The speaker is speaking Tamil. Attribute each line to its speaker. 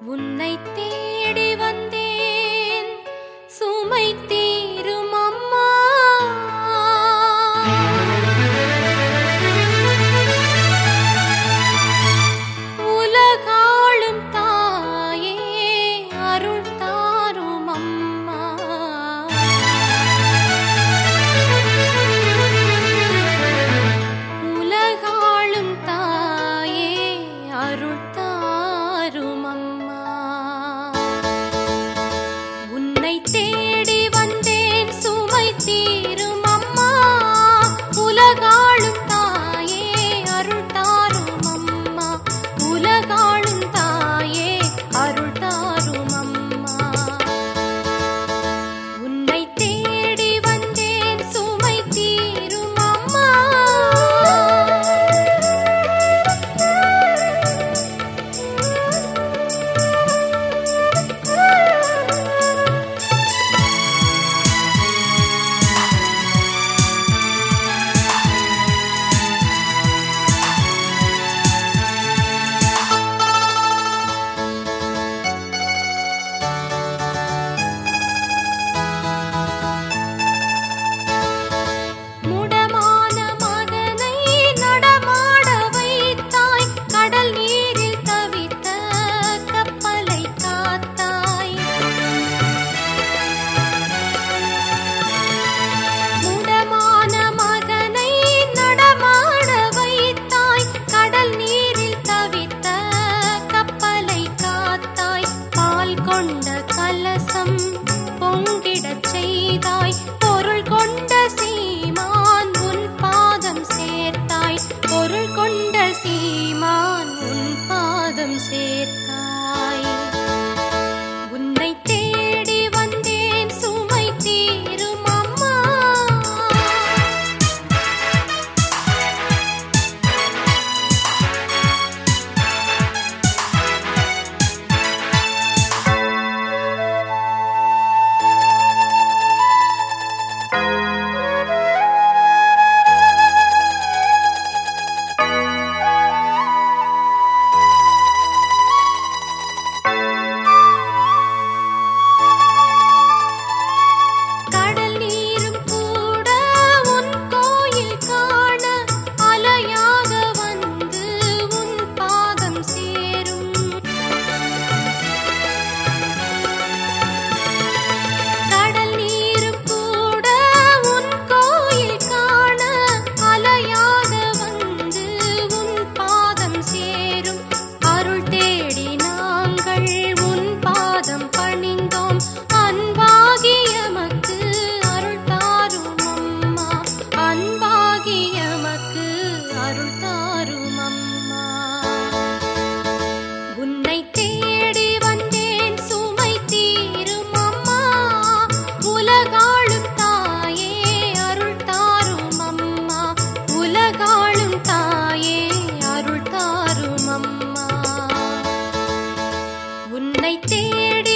Speaker 1: உன்னை தேடி வந்தேன் சுமை தீரும் அம்மா. உலகாளும் தாயே அருள் தாரும் அம்மா. உலகாளும் தாயே அருள் தாரும் அம்மா. உன்னை தேடி வந்தேன் சுமை தீரும் அம்மா. உலகாளும் தாயே அருள் தாரும் அம்மா. உலகாளும் தாயே அருள் தாரும் அம்மா. உன்னை தேடி வந்தேன் சுமை தீரும் அம்மா. முடமான மகனை நடமாட வைத்தாய். கடல் நீரில் தவித்த கப்பலை காத்தாய். முடமான மகனை நடமாட வைத்தாய். கடல் நீரில் தவித்த கப்பலை காத்தாய். பால் கொண்ட கலசம் பொங்கிடச் செய்தாய். பொருள் கொண்ட சீமான் உன் பாதம் சேர்த்தாய். பொருள் கொண்ட சீமான் உன் பாதம் சேர்த்தாய். உன்னை தேடி வந்தேன் சுமை தீரும் அம்மா. கடல் நீரும் கூட உன் கோயில் காண அலையாக வந்து உன் பாதம் சேரும். கடல் நீரும் கூட உன் கோயில் காண அலையாக வந்து உன் பாதம் சேரும். அருள் தேடி நாங்கள் உன் பாதம் பணிந்தோம். அன்பாகி எமக்கு அருள் தாரும் அம்மா. அன்பாகி எமக்கு அருள் தாரும் அம்மா. உன்னை தேடி வந்தேன் சுமை தீரும் அம்மா. உலகாளும் தாயே அருள் தாரும் அம்மா. உலகாளும் தாயே அருள் தாரும் அம்மா. உன்னை தேடி